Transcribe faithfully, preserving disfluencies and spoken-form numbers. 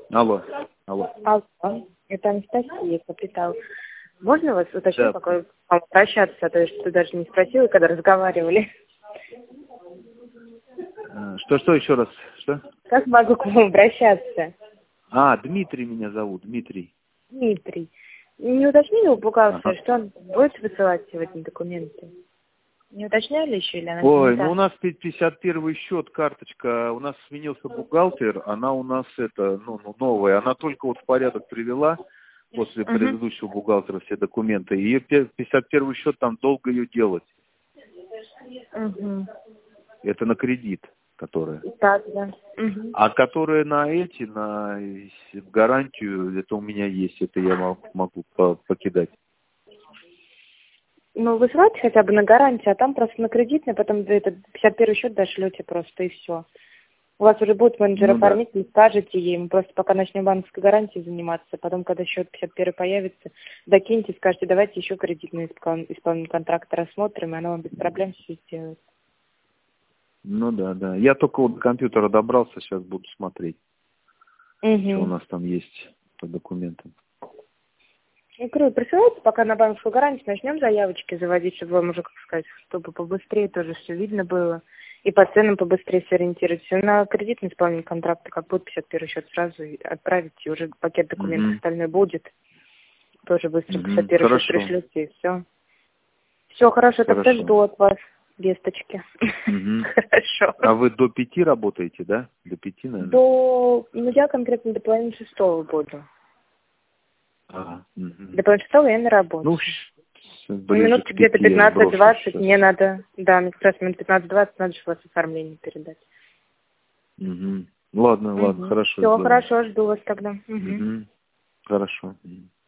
Алло, алло. Алло, это Анастасия, капитал. Можно вас уточнить, Да. какой вам обращаться, а то что даже не спросила, когда разговаривали. Э, Что, что еще раз? Что? Как могу к вам обращаться? А, Дмитрий меня зовут, Дмитрий. Дмитрий. Не уточнили у бухгалтера, Ага. что он будет высылать сегодня документы? Не уточняли еще или она Ой, занята? ну у нас пятьдесят первый счет, карточка, у нас сменился бухгалтер, она у нас это, ну, ну, новая, она только вот в порядок привела после Угу. предыдущего бухгалтера все документы, и ее пятьдесят первый счет, там долго ее делать, Угу. это на кредит, которая. Так, да. Угу. А которые на эти, на в гарантию, это у меня есть, это я могу, могу по- покидать. Ну, высылайте хотя бы на гарантию, а там просто на кредитный, потом вы этот пятьдесят первый счет дошлете просто, и все. У вас уже будет менеджер Ну да. оформитель, скажете ей, мы просто пока начнем банковской гарантией заниматься, потом, когда счет пятьдесят первый появится, докиньте, скажете, давайте еще кредитный испол- исполнение контракта рассмотрим, и она вам без проблем все сделает. Ну да, да. Я только вот до компьютера добрался, сейчас буду смотреть, что у Угу. нас там есть по документам. Я говорю, присылайте, пока на банковскую гарантию начнем заявочки заводить, чтобы вам уже, как сказать, чтобы побыстрее тоже все видно было. И по ценам побыстрее сориентировать. Все на кредитное исполнение контракта, как будет пятьдесят первый счет сразу и отправить, и уже пакет документов Угу. остальное будет. Тоже быстренько пятьдесят Угу. первый счет Хорошо. пришлете, и все. Все хорошо, тогда Хорошо. жду от вас весточки. Угу. Хорошо. А вы до пяти работаете, да? До пяти, наверное? До, ну я конкретно до половины шестого буду. Ага. Угу. До половины шестого я на работе. Ну, ш- Ну, ближе минут к где-то пяти я сброшу пятнадцать-двадцать сейчас. мне надо, да, мне как раз минут пятнадцать-двадцать надо же вас оформление передать. Угу. Ладно, ладно, Угу. хорошо Все, сделаем. хорошо, жду вас тогда. Угу. Угу. Хорошо. Мгм.